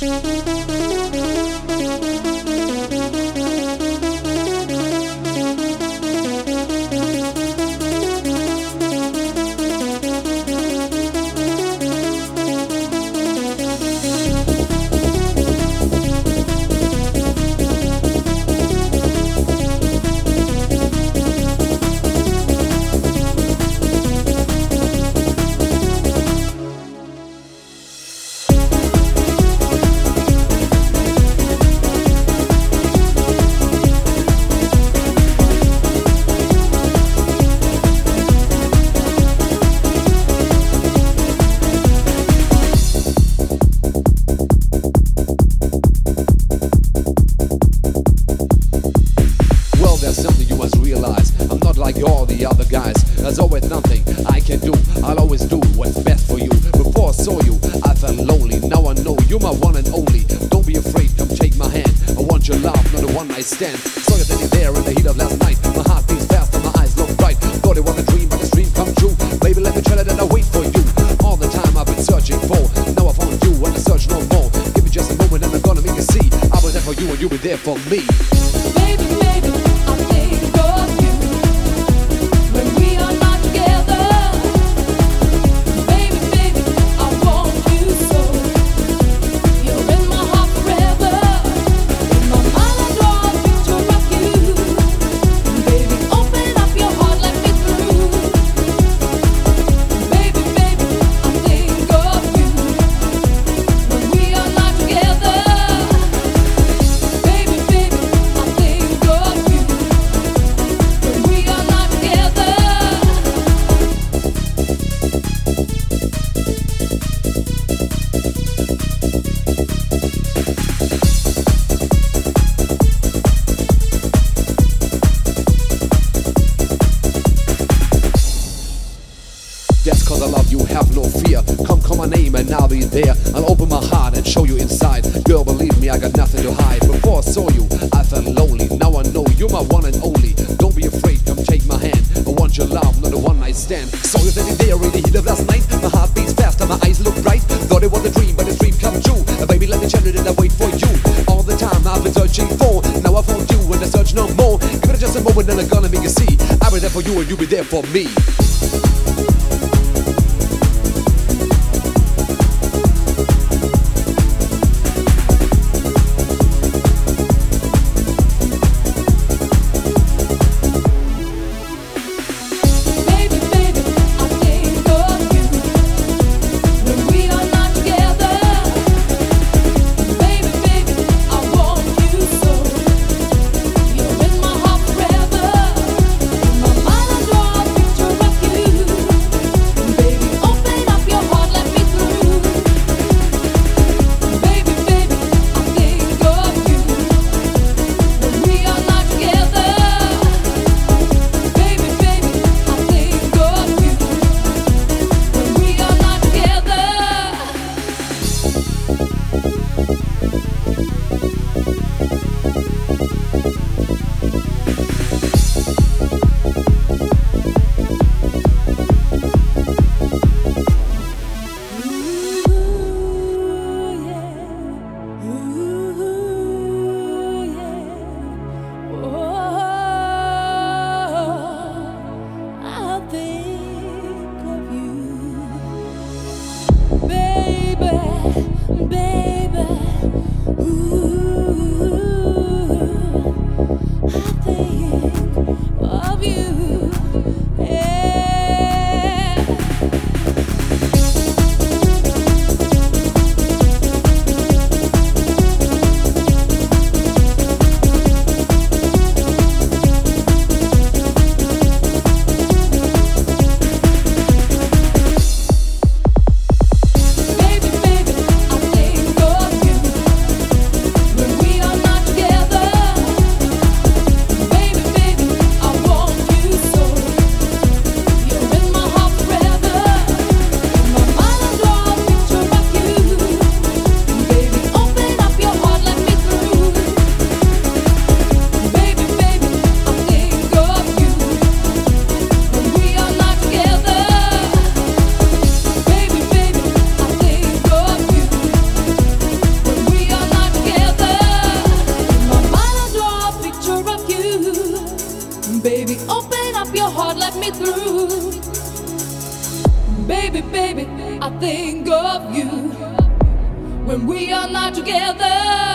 There's always nothing I can do. I'll always do what's best for you. Before I saw you, I felt lonely. Now I know you're my one and only. Don't be afraid, come take my hand. I want your love, not a one-night stand. Saw you standing there in the heat of last night. My heart beats fast and my eyes look bright. Thought it was a dream, but this dream come true. Baby, let me tell you that I wait for you. All the time I've been searching for. Now I found you and I search no more. Give me just a moment and I'm gonna make you see. I was there for you and you were there for me. Baby, baby, I think of you when we are not together. Baby, baby, I want you so. You're in my heart forever. In my mind I draw a picture of you. Baby, open up your heart, let me through. Baby, baby, I think of you when we are not together. Baby, baby, I think of you when we are not together. Just cause I love you, have no fear. Come call my name and I'll be there. I'll open my heart and show you inside. Girl, believe me, I got nothing to hide. Before I saw you, I felt lonely. Now I know you're my one and only. Don't be afraid, come take my hand. I want your love, not a one-night stand. Saw you standing there in the heat of last night. My heart beats fast and my eyes look bright. Thought it was a dream, but this dream come true. Baby, let me tell you that I wait for you. All the time I've been searching for. Now I found you and I search no more. Give it just a moment and I'm gonna make you see. I was there for you and you be there for me. Baby, baby, I think of you when we are not together. Baby, baby, I want you so. You're in my heart forever. In my mind I draw a picture of you. when we are not together.